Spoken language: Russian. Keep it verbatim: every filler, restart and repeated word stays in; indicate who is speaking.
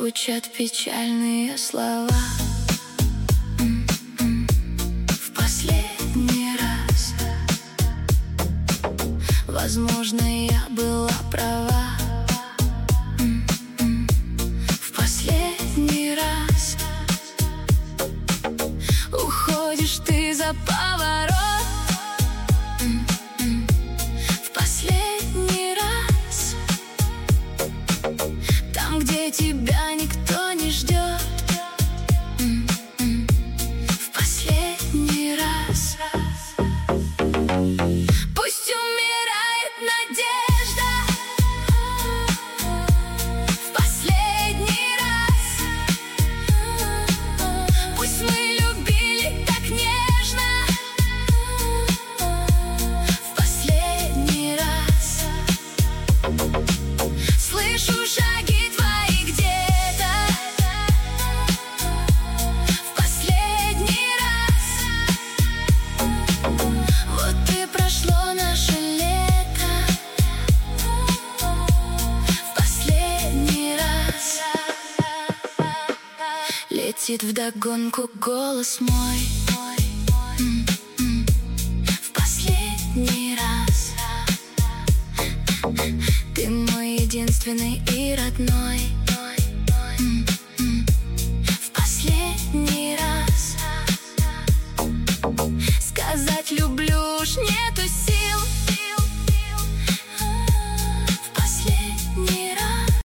Speaker 1: звучат печальные слова. М-м-м. В последний раз, возможно, я была права. М-м. В последний раз уходишь ты за поворот. М-м. В последний раз, там, где тебя никто не ждет. М-м. В последний раз. Пусть умирает надежда. В последний раз. Пусть мы любили так нежно. В последний раз. Слышу шаги твои где-то. В последний раз. Вот и прошло наше лето. В последний раз. Летит вдогонку голос мой. М-м. В последний раз. Ты мой единственный и родной.